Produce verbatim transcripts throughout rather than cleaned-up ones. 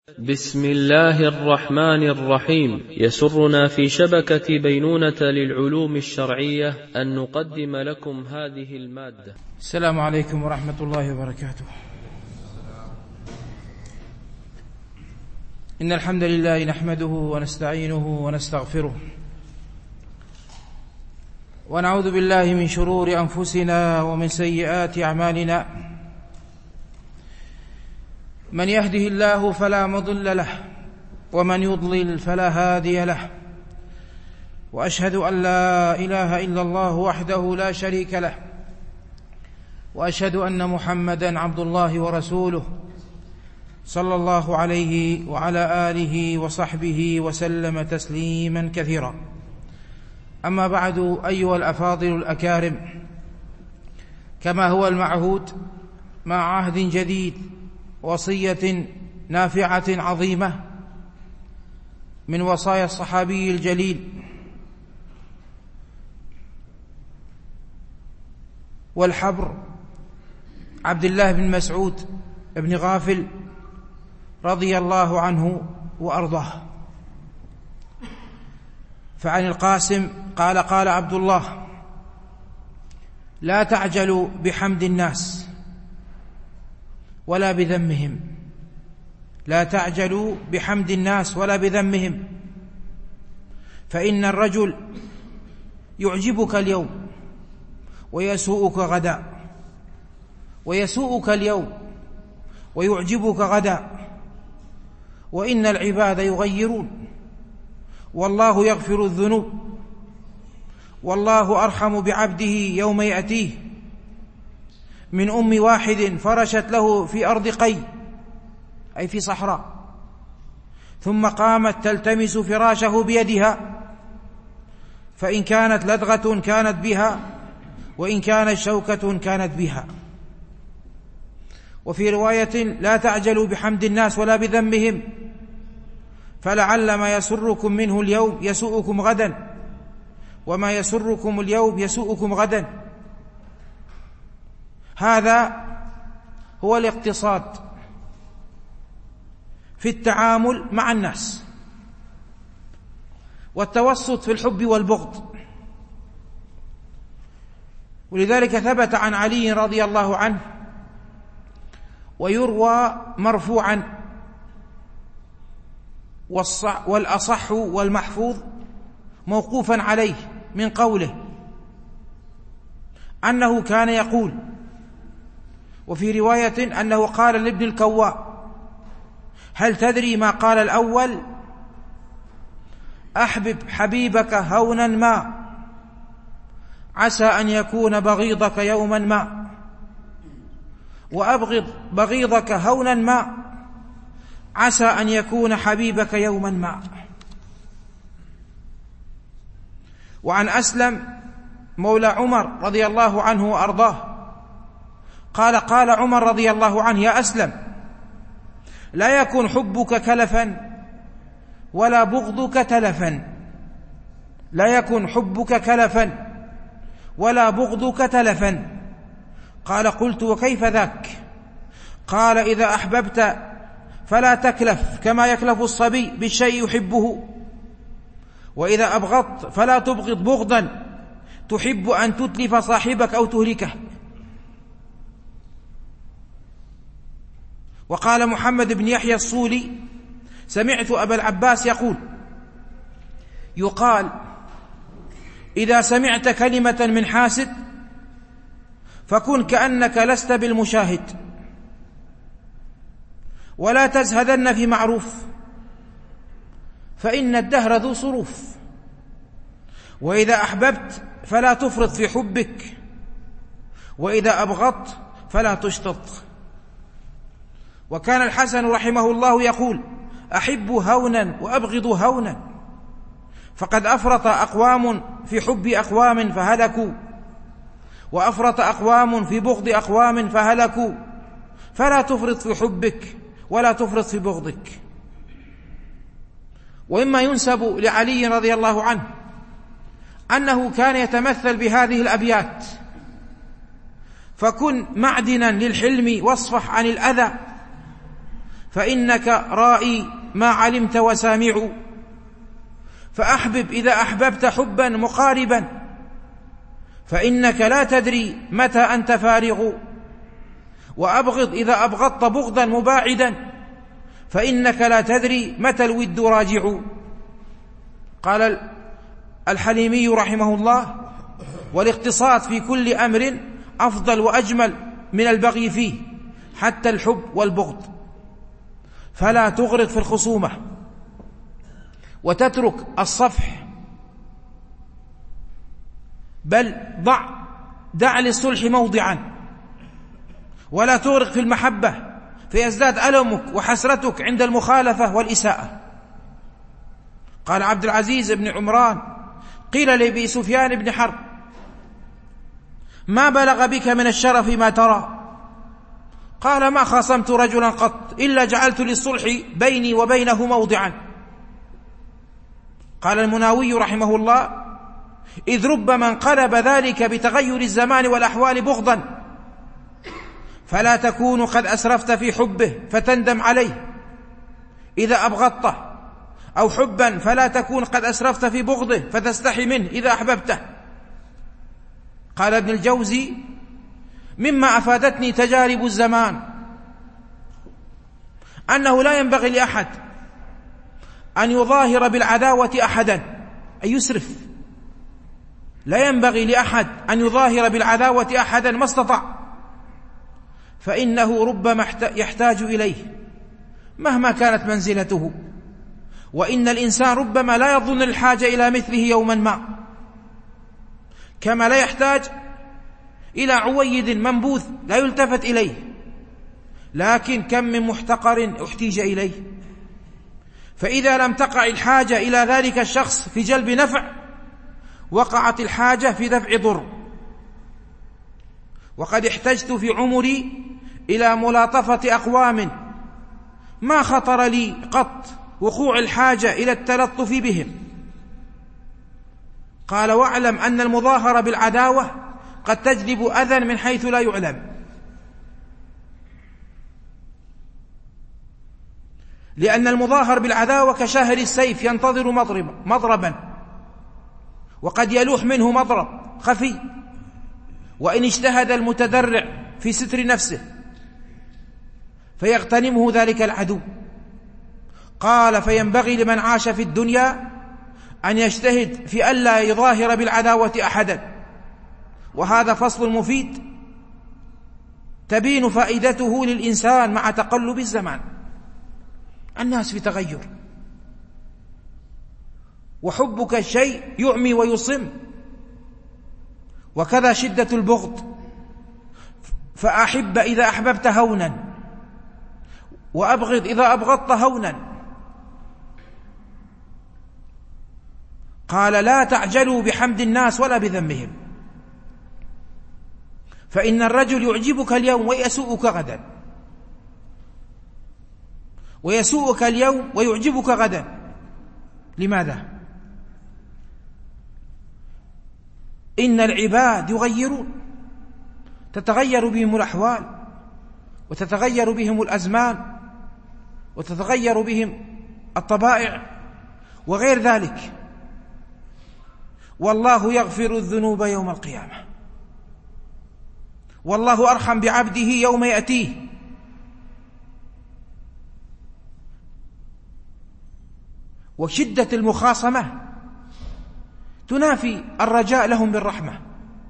بسم الله الرحمن الرحيم. يسرنا في شبكة بينونة للعلوم الشرعية أن نقدم لكم هذه المادة. السلام عليكم ورحمة الله وبركاته. إن الحمد لله نحمده ونستعينه ونستغفره، ونعوذ بالله من شرور أنفسنا ومن سيئات أعمالنا. من يهده الله فلا مضل له، ومن يضلل فلا هادي له، وأشهد أن لا إله إلا الله وحده لا شريك له، وأشهد أن محمدا عبد الله ورسوله صلى الله عليه وعلى آله وصحبه وسلم تسليما كثيرا. أما بعد، أيها الأفاضل الأكارم، كما هو المعهود مع عهد جديد، وصية نافعة عظيمة من وصايا الصحابي الجليل والحبر عبد الله بن مسعود بن غافل رضي الله عنه وأرضاه. فعن القاسم قال: قال عبد الله: لا تعجلوا بحمد الناس ولا بذمهم، لا تعجلوا بحمد الناس ولا بذمهم، فإن الرجل يعجبك اليوم ويسوءك غدا، ويسوءك اليوم ويعجبك غدا، وإن العباد يغيرون، والله يغفر الذنوب، والله أرحم بعبده يوم يأتيه من أم واحد فرشت له في أرض قي، أي في صحراء، ثم قامت تلتمس فراشه بيدها، فإن كانت لدغة كانت بها، وإن كانت شوكة كانت بها. وفي رواية: لا تعجلوا بحمد الناس ولا بذمهم، فلعل ما يسركم منه اليوم يسوءكم غدا، وما يسركم اليوم يسوءكم غدا. هذا هو الاقتصاد في التعامل مع الناس، والتوسط في الحب والبغض. ولذلك ثبت عن علي رضي الله عنه، ويروى مرفوعا، والأصح والمحفوظ موقوفا عليه، من قوله أنه كان يقول، وفي رواية أنه قال لابن الكواء: هل تدري ما قال الأول؟ أحبب حبيبك هونا ما، عسى أن يكون بغيضك يوما ما، وأبغض بغيضك هونا ما، عسى أن يكون حبيبك يوما ما. وعن أسلم مولى عمر رضي الله عنه وأرضاه قال: قال عمر رضي الله عنه: يا أسلم، لا يكن حبك كلفا ولا بغضك تلفا، لا يكن حبك كلفا ولا بغضك تلفا. قال: قلت: وكيف ذاك؟ قال: إذا أحببت فلا تكلف كما يكلف الصبي بالشيء يحبه، وإذا أبغضت فلا تبغض بغضا تحب أن تتلف صاحبك أو تهلكه. وقال محمد بن يحيى الصولي: سمعت أبا العباس يقول: يقال إذا سمعت كلمة من حاسد فكن كأنك لست بالمشاهد، ولا تزهدن في معروف، فإن الدهر ذو صروف، وإذا أحببت فلا تفرط في حبك، وإذا أبغضت فلا تشطط. وكان الحسن رحمه الله يقول: أحب هونا وأبغض هونا، فقد أفرط أقوام في حب أقوام فهلكوا، وأفرط أقوام في بغض أقوام فهلكوا، فلا تفرط في حبك ولا تفرط في بغضك. وإما ينسب لعلي رضي الله عنه أنه كان يتمثل بهذه الأبيات: فكن معدنا للحلم واصفح عن الأذى، فإنك رائي ما علمت وسامع، فأحبب إذا أحببت حبا مقاربا، فإنك لا تدري متى أنت فارغ، وأبغض إذا أبغضت بغضا مباعدا، فإنك لا تدري متى الود راجع. قال الحليمي رحمه الله: والاقتصاد في كل أمر أفضل وأجمل من البغي فيه، حتى الحب والبغض، فلا تغرق في الخصومة وتترك الصفح، بل ضع دع للصلح موضعا، ولا تغرق في المحبة فيزداد ألمك وحسرتك عند المخالفة والإساءة. قال عبد العزيز بن عمران: قيل لأبي سفيان بن حرب: ما بلغ بك من الشرف ما ترى؟ قال: ما خاصمت رجلا قط إلا جعلت للصلح بيني وبينه موضعا. قال المناوي رحمه الله: إذ ربما انقلب ذلك بتغير الزمان والأحوال بغضا، فلا تكون قد أسرفت في حبه فتندم عليه إذا أبغضته، أو حبا فلا تكون قد أسرفت في بغضه فتستحي منه إذا أحببته. قال ابن الجوزي: مما أفادتني تجارب الزمان أنه لا ينبغي لأحد أن يظاهر بالعداوة أحدا، أي يسرف، لا ينبغي لأحد أن يظاهر بالعداوة أحدا ما استطاع، فإنه ربما يحتاج إليه مهما كانت منزلته، وإن الإنسان ربما لا يظن الحاجة إلى مثله يوما ما، كما لا يحتاج إلى عويد منبوذ لا يلتفت إليه، لكن كم من محتقر احتيج إليه، فإذا لم تقع الحاجة إلى ذلك الشخص في جلب نفع، وقعت الحاجة في دفع ضر. وقد احتجت في عمري إلى ملاطفة أقوام ما خطر لي قط وقوع الحاجة إلى التلطف بهم. قال: واعلم أن المظاهرة بالعداوة قد تجلب أذى من حيث لا يعلم، لأن المظاهر بالعداوة كشاهر السيف ينتظر مضربا، وقد يلوح منه مضرب خفي، وإن اجتهد المتدرع في ستر نفسه فيغتنمه ذلك العدو. قال: فينبغي لمن عاش في الدنيا أن يجتهد في ألا يظاهر بالعداوة أحدا. وهذا فصل مفيد تبين فائدته للإنسان مع تقلب الزمان. الناس في تغير، وحبك الشيء يعمي ويصم، وكذا شدة البغض، فأحب إذا أحببت هونا، وأبغض إذا أبغضت هونا. قال: لا تعجلوا بحمد الناس ولا بذمهم، فإن الرجل يعجبك اليوم ويسوءك غدا، ويسوءك اليوم ويعجبك غدا. لماذا؟ إن العباد يغيرون، تتغير بهم الأحوال، وتتغير بهم الأزمان، وتتغير بهم الطبائع وغير ذلك. والله يغفر الذنوب يوم القيامة، والله أرحم بعبده يوم يأتيه. وشدة المخاصمة تنافي الرجاء لهم بالرحمة.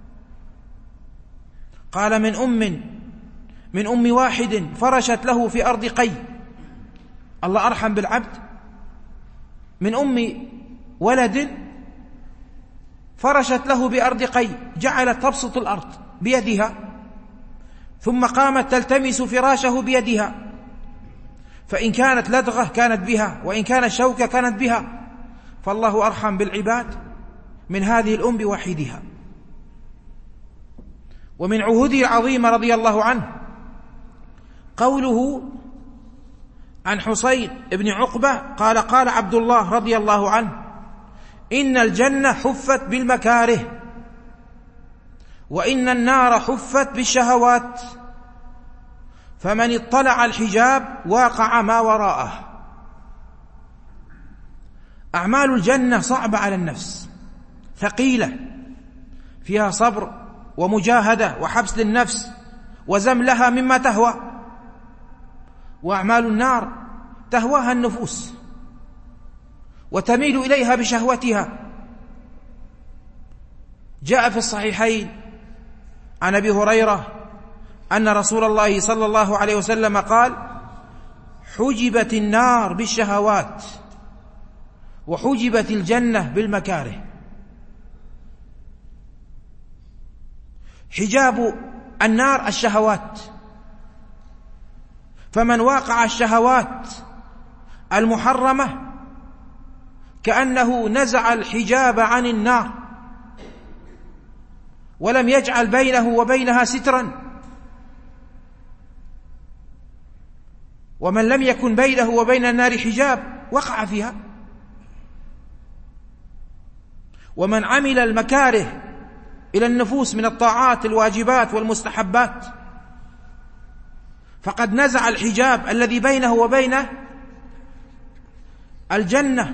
قال: من أم من أم واحد فرشت له في أرض قي، الله أرحم بالعبد. من أم ولد فرشت له بأرض قي، جعلت تبسط الأرض بيدها، ثم قامت تلتمس فراشه بيدها، فإن كانت لدغة كانت بها، وإن كانت شوكة كانت بها. فالله أرحم بالعباد من هذه الأم بوحيدها. ومن عهوده العظيمة رضي الله عنه قوله عن حسين بن عقبة قال: قال عبد الله رضي الله عنه: إن الجنة حفت بالمكاره، وإن النار حفت بالشهوات، فمن اطلع الحجاب واقع ما وراءه. أعمال الجنة صعبة على النفس، ثقيلة، فيها صبر ومجاهدة وحبس للنفس وزملها مما تهوى. وأعمال النار تهواها النفوس وتميل إليها بشهوتها. جاء في الصحيحين عن أبي هريرة أن رسول الله صلى الله عليه وسلم قال: حجبت النار بالشهوات وحجبت الجنة بالمكاره. حجاب النار الشهوات، فمن واقع الشهوات المحرمة كأنه نزع الحجاب عن النار ولم يجعل بينه وبينها سترا، ومن لم يكن بينه وبين النار حجاب وقع فيها. ومن عمل المكاره إلى النفوس من الطاعات الواجبات والمستحبات فقد نزع الحجاب الذي بينه وبين الجنة،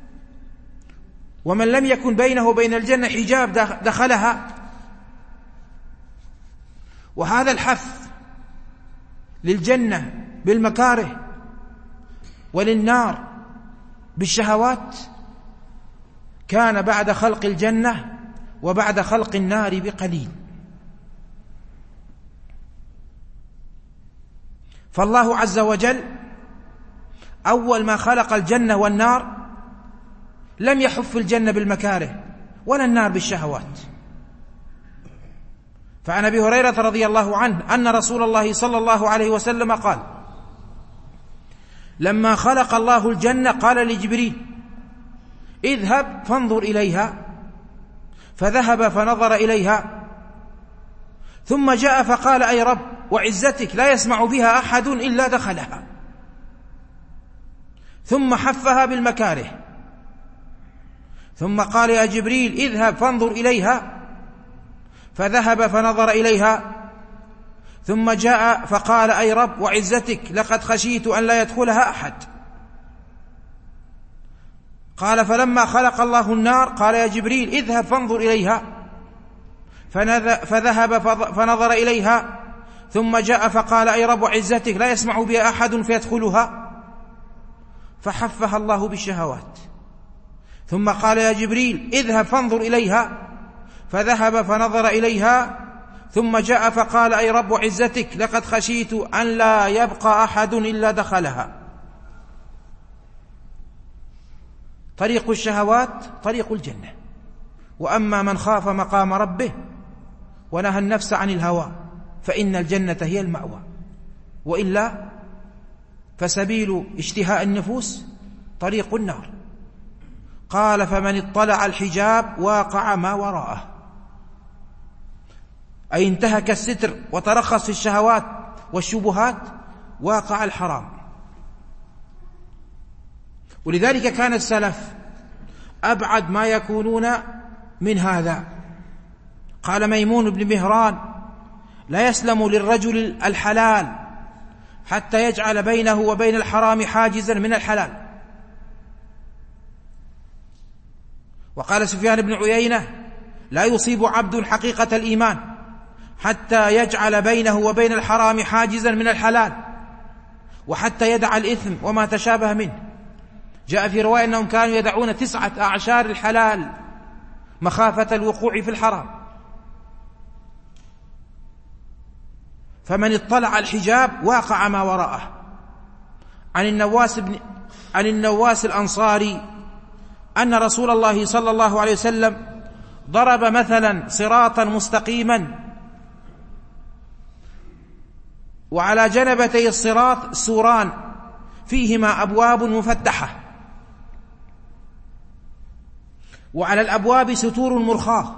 ومن لم يكن بينه وبين الجنة حجاب دخلها. وهذا الحث للجنة بالمكاره وللنار بالشهوات كان بعد خلق الجنة وبعد خلق النار بقليل. فالله عز وجل أول ما خلق الجنة والنار لم يحف الجنة بالمكاره ولا النار بالشهوات. فعن أبي هريرة رضي الله عنه أن رسول الله صلى الله عليه وسلم قال: لما خلق الله الجنة قال لجبريل: اذهب فانظر إليها، فذهب فنظر إليها، ثم جاء فقال: أي رب وعزتك لا يسمع بها أحد إلا دخلها، ثم حفها بالمكاره، ثم قال: يا جبريل اذهب فانظر إليها، فذهب فنظر إليها، ثم جاء فقال: أي رب وعزتك لقد خشيت أن لا يدخلها أحد. قال: فلما خلق الله النار قال: يا جبريل اذهب فانظر إليها، فذهب فنظر إليها، ثم جاء فقال: أي رب وعزتك لا يسمع بها أحد فيدخلها، فحفها الله بالشهوات. ثم قال: يا جبريل اذهب فانظر إليها، فذهب فنظر إليها، ثم جاء فقال: أي رب وعزتك لقد خشيت أن لا يبقى أحد إلا دخلها. طريق الشهوات طريق الجنة، وأما من خاف مقام ربه ونهى النفس عن الهوى فإن الجنة هي المأوى، وإلا فسبيل اشتهاء النفوس طريق النار. قال: فمن اطلع الحجاب واقع ما وراءه، أي انتهك الستر وترخص في الشهوات والشبهات، واقع الحرام. ولذلك كان السلف أبعد ما يكونون من هذا. قال ميمون بن مهران: لا يسلم للرجل الحلال حتى يجعل بينه وبين الحرام حاجزا من الحلال. وقال سفيان بن عيينة: لا يصيب عبد حقيقة الإيمان حتى يجعل بينه وبين الحرام حاجزا من الحلال، وحتى يدع الإثم وما تشابه منه. جاء في رواية أنهم كانوا يدعون تسعة أعشار الحلال مخافة الوقوع في الحرام. فمن اطلع الحجاب واقع ما وراءه. عن النواس, بن عن النواس الأنصاري أن رسول الله صلى الله عليه وسلم ضرب مثلا صراطا مستقيما، وعلى جنبتي الصراط سوران فيهما أبواب مفتحة، وعلى الأبواب ستور مرخاة،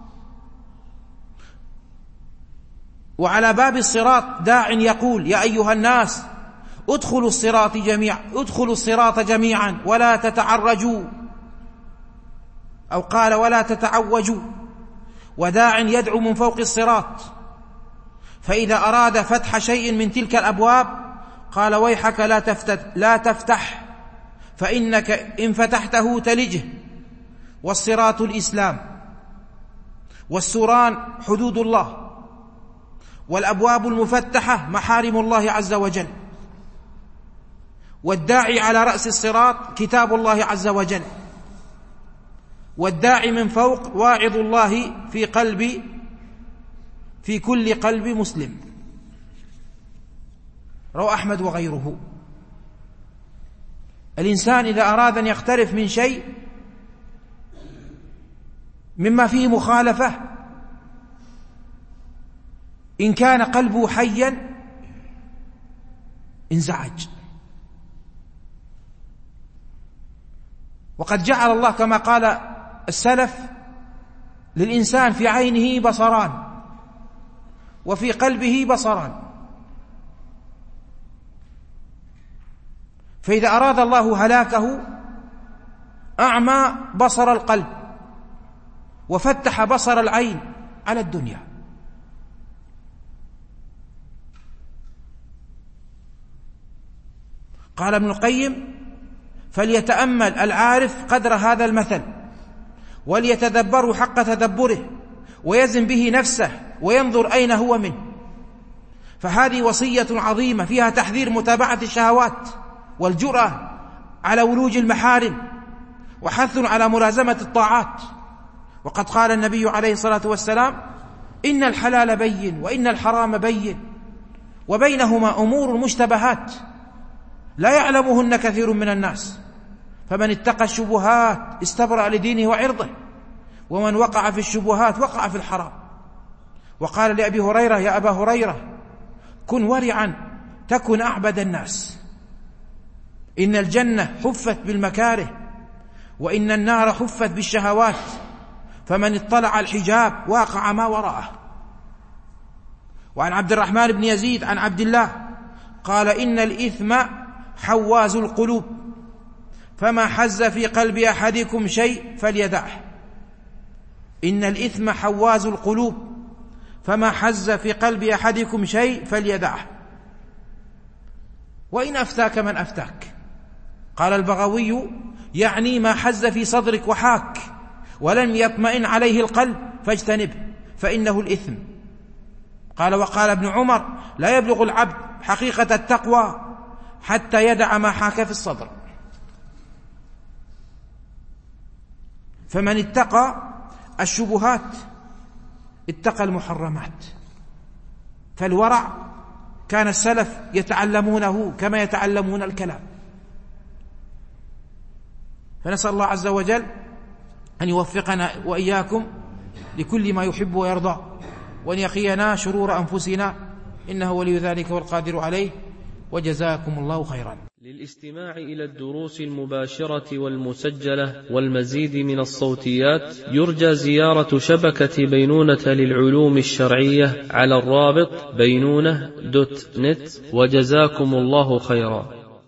وعلى باب الصراط داع يقول: يا أيها الناس ادخلوا الصراط جميعا ادخلوا الصراط جميعا ولا تتعرجوا، أو قال: ولا تتعوجوا. وداع يدعو من فوق الصراط: فإذا أراد فتح شيء من تلك الأبواب قال ويحك لا تفتح, لا تفتح فإنك إن فتحته تلجه، والصراط الإسلام، والسوران حدود الله، والأبواب المفتحة محارم الله عز وجل، والداعي على رأس الصراط كتاب الله عز وجل، والداعي من فوق واعظ الله في قلب في كل قلب مسلم. رواه أحمد وغيره. الإنسان إذا أراد أن يقترف من شيء مما فيه مخالفة إن كان قلبه حيا انزعج. وقد جعل الله كما قال السلف للإنسان في عينه بصران وفي قلبه بصران، فإذا أراد الله هلاكه أعمى بصر القلب وفتح بصر العين على الدنيا. قال ابن القيم فليتأمل العارف قدر هذا المثل وليتدبره حق تدبره ويزن به نفسه وينظر أين هو منه، فهذه وصية عظيمة فيها تحذير متابعة الشهوات والجرأة على ولوج المحارم وحث على ملازمة الطاعات. وقد قال النبي عليه الصلاة والسلام إن الحلال بين وإن الحرام بين وبينهما أمور مشتبهات لا يعلمهن كثير من الناس، فمن اتقى الشبهات استبرأ لدينه وعرضه، ومن وقع في الشبهات وقع في الحرام. وقال لأبي هريرة يا أبا هريرة كن ورعا تكن أعبد الناس، إن الجنة حفت بالمكاره وإن النار حفت بالشهوات، فمن اطلع الحجاب واقع ما وراءه. وعن عبد الرحمن بن يزيد عن عبد الله قال إن الإثم حواز القلوب، فما حز في قلب أحدكم شيء فليدعه. إن الإثم حواز القلوب، فما حز في قلب أحدكم شيء فليدعه. وإن أفتاك من أفتاك، قال البغوي يعني ما حز في صدرك وحاك ولم يطمئن عليه القلب فاجتنبه فإنه الإثم. قال وقال ابن عمر لا يبلغ العبد حقيقة التقوى حتى يدع ما حاك في الصدر. فمن اتقى الشبهات اتقى المحرمات. فالورع كان السلف يتعلمونه كما يتعلمون الكلام. فنسأل الله عز وجل أن يوفقنا وإياكم لكل ما يحب ويرضى، وأن يقينا شرور أنفسنا، إنه ولي ذلك والقادر عليه، وجزاكم الله خيرا. للاستماع إلى الدروس المباشرة والمسجلة والمزيد من الصوتيات يرجى زيارة شبكة بينونة للعلوم الشرعية على الرابط بينونة دوت نت، وجزاكم الله خيرا.